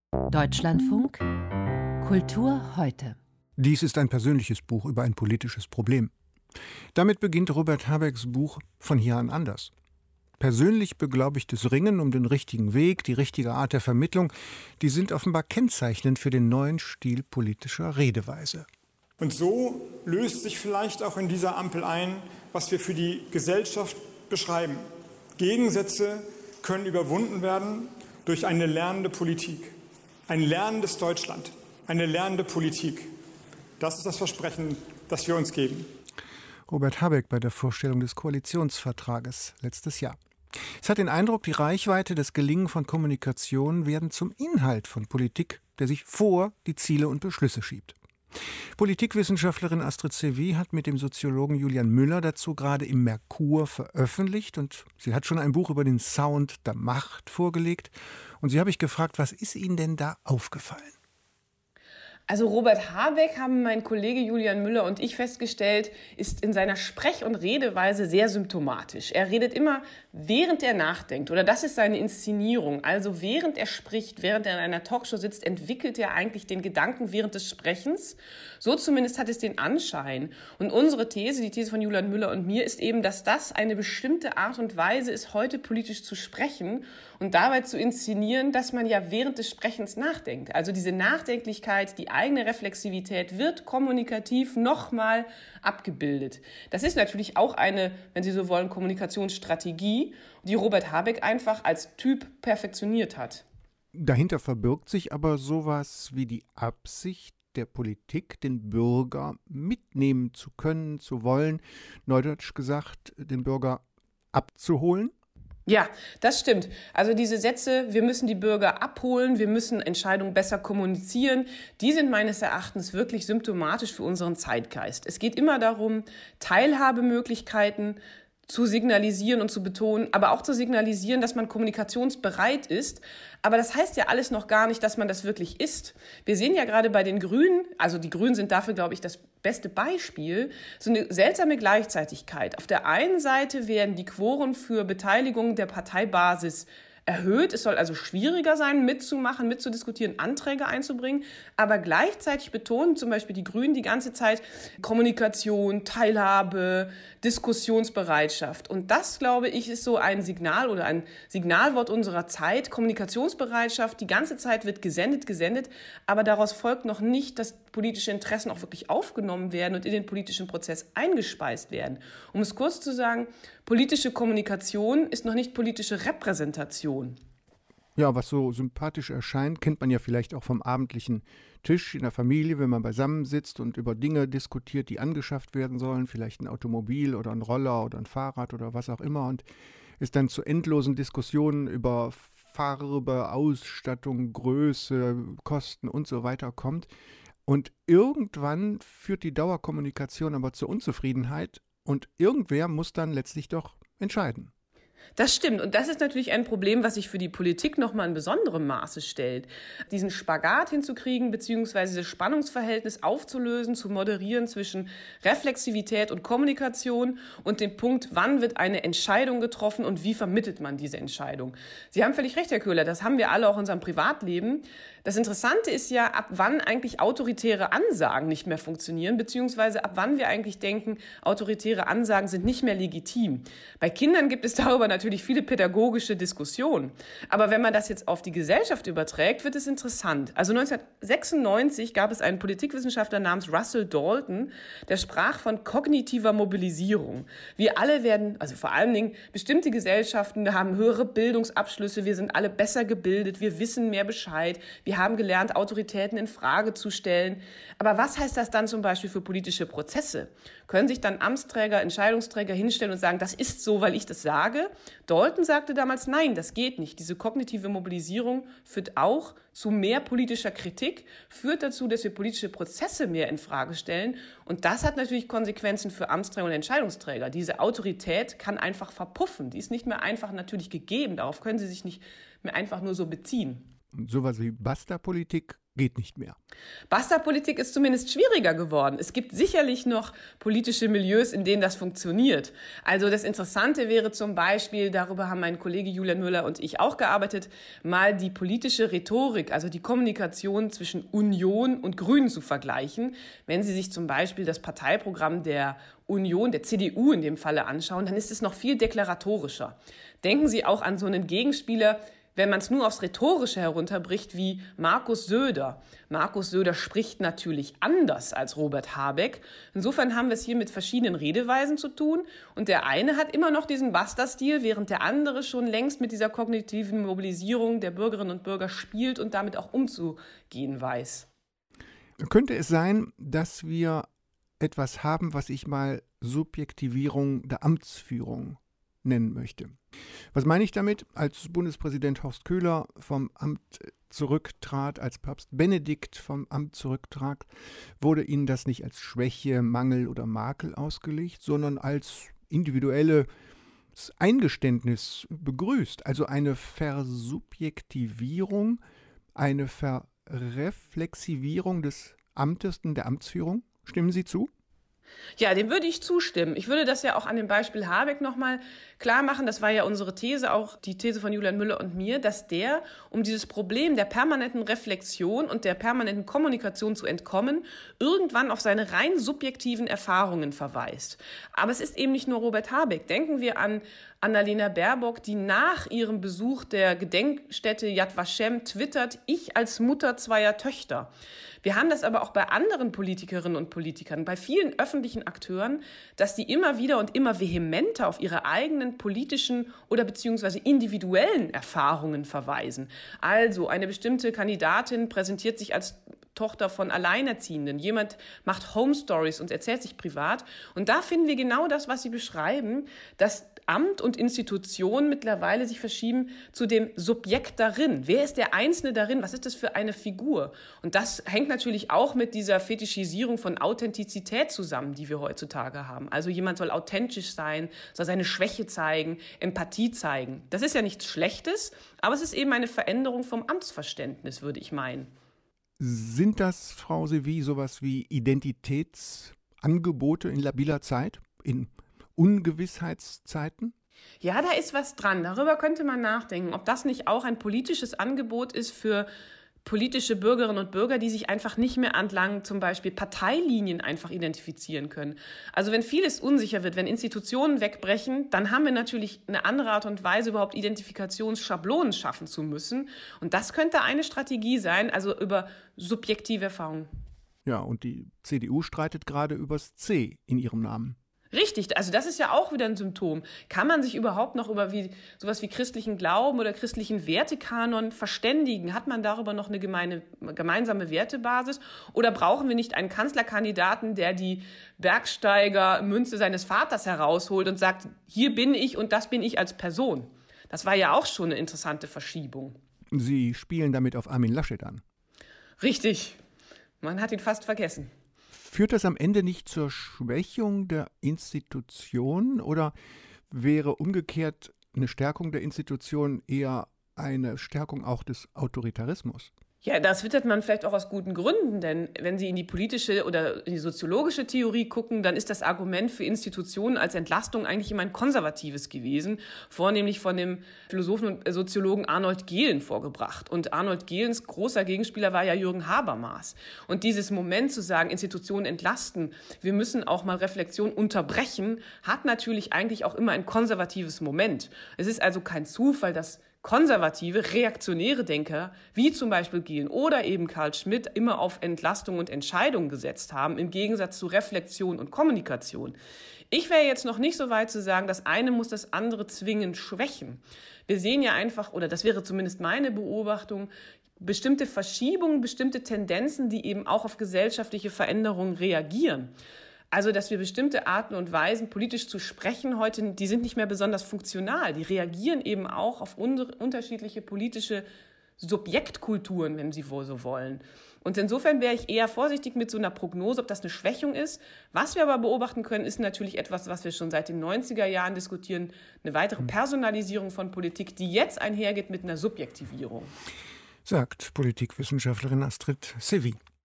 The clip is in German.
Deutschlandfunk Kultur heute. Dies ist ein persönliches Buch über ein politisches Problem. Damit beginnt Robert Habecks Buch Von hier an anders. Persönlich beglaubigtes Ringen um den richtigen Weg, die richtige Art der Vermittlung, die sind offenbar kennzeichnend für den neuen Stil politischer Redeweise. Und so löst sich vielleicht auch in dieser Ampel ein, was wir für die Gesellschaft beschreiben. Gegensätze können überwunden werden durch eine lernende Politik. Ein lernendes Deutschland, eine lernende Politik. Das ist das Versprechen, das wir uns geben. Robert Habeck bei der Vorstellung des Koalitionsvertrages letztes Jahr. Es hat den Eindruck, die Reichweite, das Gelingen von Kommunikation werden zum Inhalt von Politik, der sich vor die Ziele und Beschlüsse schiebt. Politikwissenschaftlerin Astrid Sevi hat mit dem Soziologen Julian Müller dazu gerade im Merkur veröffentlicht und sie hat schon ein Buch über den Sound der Macht vorgelegt. Und sie habe ich gefragt, was ist Ihnen denn da aufgefallen? Also Robert Habeck, haben mein Kollege Julian Müller und ich festgestellt, ist in seiner Sprech- und Redeweise sehr symptomatisch. Er redet immer, während er nachdenkt, oder das ist seine Inszenierung. Also während er spricht, während er in einer Talkshow sitzt, entwickelt er eigentlich den Gedanken während des Sprechens. So zumindest hat es den Anschein. Und unsere These, die These von Julian Müller und mir, ist eben, dass das eine bestimmte Art und Weise ist, heute politisch zu sprechen und dabei zu inszenieren, dass man ja während des Sprechens nachdenkt. Also diese Nachdenklichkeit, die eigene Reflexivität wird kommunikativ nochmal abgebildet. Das ist natürlich auch eine, wenn Sie so wollen, Kommunikationsstrategie, die Robert Habeck einfach als Typ perfektioniert hat. Dahinter verbirgt sich aber sowas wie die Absicht der Politik, den Bürger mitnehmen zu können, zu wollen, neudeutsch gesagt, den Bürger abzuholen. Ja, das stimmt. Also diese Sätze, wir müssen die Bürger abholen, wir müssen Entscheidungen besser kommunizieren, die sind meines Erachtens wirklich symptomatisch für unseren Zeitgeist. Es geht immer darum, Teilhabemöglichkeiten zu signalisieren und zu betonen, aber auch zu signalisieren, dass man kommunikationsbereit ist. Aber das heißt ja alles noch gar nicht, dass man das wirklich ist. Wir sehen ja gerade bei den Grünen, also die Grünen sind dafür, glaube ich, das beste Beispiel, so eine seltsame Gleichzeitigkeit. Auf der einen Seite werden die Quoren für Beteiligung der Parteibasis erhöht. Es soll also schwieriger sein, mitzumachen, mitzudiskutieren, Anträge einzubringen. Aber gleichzeitig betonen zum Beispiel die Grünen die ganze Zeit Kommunikation, Teilhabe, Diskussionsbereitschaft. Und das, glaube ich, ist so ein Signal oder ein Signalwort unserer Zeit. Kommunikationsbereitschaft, die ganze Zeit wird gesendet. Aber daraus folgt noch nicht, dass politische Interessen auch wirklich aufgenommen werden und in den politischen Prozess eingespeist werden. Um es kurz zu sagen, politische Kommunikation ist noch nicht politische Repräsentation. Ja, was so sympathisch erscheint, kennt man ja vielleicht auch vom abendlichen Tisch in der Familie, wenn man beisammen sitzt und über Dinge diskutiert, die angeschafft werden sollen, vielleicht ein Automobil oder ein Roller oder ein Fahrrad oder was auch immer, und es dann zu endlosen Diskussionen über Farbe, Ausstattung, Größe, Kosten und so weiter kommt. Und irgendwann führt die Dauerkommunikation aber zur Unzufriedenheit und irgendwer muss dann letztlich doch entscheiden. Das stimmt. Und das ist natürlich ein Problem, was sich für die Politik nochmal in besonderem Maße stellt. Diesen Spagat hinzukriegen, beziehungsweise das Spannungsverhältnis aufzulösen, zu moderieren zwischen Reflexivität und Kommunikation und dem Punkt, wann wird eine Entscheidung getroffen und wie vermittelt man diese Entscheidung. Sie haben völlig recht, Herr Köhler, das haben wir alle auch in unserem Privatleben. Das Interessante ist ja, ab wann eigentlich autoritäre Ansagen nicht mehr funktionieren, beziehungsweise ab wann wir eigentlich denken, autoritäre Ansagen sind nicht mehr legitim. Bei Kindern gibt es darüber natürlich viele pädagogische Diskussionen. Aber wenn man das jetzt auf die Gesellschaft überträgt, wird es interessant. Also 1996 gab es einen Politikwissenschaftler namens Russell Dalton, der sprach von kognitiver Mobilisierung. Wir alle werden, also vor allen Dingen bestimmte Gesellschaften haben höhere Bildungsabschlüsse, wir sind alle besser gebildet, wir wissen mehr Bescheid, wir haben gelernt, Autoritäten in Frage zu stellen. Aber was heißt das dann zum Beispiel für politische Prozesse? Können sich dann Amtsträger, Entscheidungsträger hinstellen und sagen, das ist so, weil ich das sage? Dalton sagte damals, nein, das geht nicht. Diese kognitive Mobilisierung führt auch zu mehr politischer Kritik, führt dazu, dass wir politische Prozesse mehr in Frage stellen. Und das hat natürlich Konsequenzen für Amtsträger und Entscheidungsträger. Diese Autorität kann einfach verpuffen. Die ist nicht mehr einfach natürlich gegeben. Darauf können sie sich nicht mehr einfach nur so beziehen. Sowas wie Basta-Politik geht nicht mehr. Basta-Politik ist zumindest schwieriger geworden. Es gibt sicherlich noch politische Milieus, in denen das funktioniert. Also das Interessante wäre zum Beispiel, darüber haben mein Kollege Julian Müller und ich auch gearbeitet, mal die politische Rhetorik, also die Kommunikation zwischen Union und Grünen zu vergleichen. Wenn Sie sich zum Beispiel das Parteiprogramm der Union, der CDU in dem Falle anschauen, dann ist es noch viel deklaratorischer. Denken Sie auch an so einen Gegenspieler, wenn man es nur aufs Rhetorische herunterbricht, wie Markus Söder. Markus Söder spricht natürlich anders als Robert Habeck. Insofern haben wir es hier mit verschiedenen Redeweisen zu tun. Und der eine hat immer noch diesen Basta-Stil, während der andere schon längst mit dieser kognitiven Mobilisierung der Bürgerinnen und Bürger spielt und damit auch umzugehen weiß. Könnte es sein, dass wir etwas haben, was ich mal Subjektivierung der Amtsführung nennen möchte? Was meine ich damit? Als Bundespräsident Horst Köhler vom Amt zurücktrat, als Papst Benedikt vom Amt zurücktrat, wurde ihnen das nicht als Schwäche, Mangel oder Makel ausgelegt, sondern als individuelles Eingeständnis begrüßt. Also eine Versubjektivierung, eine Verreflexivierung des Amtes und der Amtsführung. Stimmen Sie zu? Ja, dem würde ich zustimmen. Ich würde das ja auch an dem Beispiel Habeck nochmal klar machen. Das war ja unsere These, auch die These von Julian Müller und mir, dass der, um dieses Problem der permanenten Reflexion und der permanenten Kommunikation zu entkommen, irgendwann auf seine rein subjektiven Erfahrungen verweist. Aber es ist eben nicht nur Robert Habeck. Denken wir an Annalena Baerbock, die nach ihrem Besuch der Gedenkstätte Yad Vashem twittert, ich als Mutter zweier Töchter. Wir haben das aber auch bei anderen Politikerinnen und Politikern, bei vielen öffentlichen Akteuren, dass die immer wieder und immer vehementer auf ihre eigenen politischen oder beziehungsweise individuellen Erfahrungen verweisen. Also eine bestimmte Kandidatin präsentiert sich als Tochter von Alleinerziehenden. Jemand macht Home Stories und erzählt sich privat. Und da finden wir genau das, was Sie beschreiben, dass Amt und Institution mittlerweile sich verschieben zu dem Subjekt darin. Wer ist der Einzelne darin? Was ist das für eine Figur? Und das hängt natürlich auch mit dieser Fetischisierung von Authentizität zusammen, die wir heutzutage haben. Also jemand soll authentisch sein, soll seine Schwäche zeigen, Empathie zeigen. Das ist ja nichts Schlechtes, aber es ist eben eine Veränderung vom Amtsverständnis, würde ich meinen. Sind das, Frau Sevi, sowas wie Identitätsangebote in labiler Zeit, in Ungewissheitszeiten? Ja, da ist was dran. Darüber könnte man nachdenken, ob das nicht auch ein politisches Angebot ist für politische Bürgerinnen und Bürger, die sich einfach nicht mehr entlang zum Beispiel Parteilinien einfach identifizieren können. Also wenn vieles unsicher wird, wenn Institutionen wegbrechen, dann haben wir natürlich eine andere Art und Weise, überhaupt Identifikationsschablonen schaffen zu müssen. Und das könnte eine Strategie sein, also über subjektive Erfahrungen. Ja, und die CDU streitet gerade übers C in ihrem Namen. Richtig, also das ist ja auch wieder ein Symptom. Kann man sich überhaupt noch über sowas wie christlichen Glauben oder christlichen Wertekanon verständigen? Hat man darüber noch eine gemeinsame Wertebasis? Oder brauchen wir nicht einen Kanzlerkandidaten, der die Bergsteiger-Münze seines Vaters herausholt und sagt, hier bin ich und das bin ich als Person? Das war ja auch schon eine interessante Verschiebung. Sie spielen damit auf Armin Laschet an. Richtig, man hat ihn fast vergessen. Führt das am Ende nicht zur Schwächung der Institution oder wäre umgekehrt eine Stärkung der Institution eher eine Stärkung auch des Autoritarismus? Ja, das wittert man vielleicht auch aus guten Gründen, denn wenn Sie in die politische oder in die soziologische Theorie gucken, dann ist das Argument für Institutionen als Entlastung eigentlich immer ein konservatives gewesen, vornehmlich von dem Philosophen und Soziologen Arnold Gehlen vorgebracht. Und Arnold Gehlens großer Gegenspieler war ja Jürgen Habermas. Und dieses Moment zu sagen, Institutionen entlasten, wir müssen auch mal Reflexion unterbrechen, hat natürlich eigentlich auch immer ein konservatives Moment. Es ist also kein Zufall, dass konservative, reaktionäre Denker, wie zum Beispiel Gehlen oder eben Carl Schmitt, immer auf Entlastung und Entscheidung gesetzt haben, im Gegensatz zu Reflexion und Kommunikation. Ich wäre jetzt noch nicht so weit zu sagen, das eine muss das andere zwingend schwächen. Wir sehen ja einfach, oder das wäre zumindest meine Beobachtung, bestimmte Verschiebungen, bestimmte Tendenzen, die eben auch auf gesellschaftliche Veränderungen reagieren. Also, dass wir bestimmte Arten und Weisen, politisch zu sprechen heute, die sind nicht mehr besonders funktional. Die reagieren eben auch auf unterschiedliche politische Subjektkulturen, wenn Sie so wollen. Und insofern wäre ich eher vorsichtig mit so einer Prognose, ob das eine Schwächung ist. Was wir aber beobachten können, ist natürlich etwas, was wir schon seit den 90er Jahren diskutieren, eine weitere Personalisierung von Politik, die jetzt einhergeht mit einer Subjektivierung. sagt Politikwissenschaftlerin Astrid Sevi.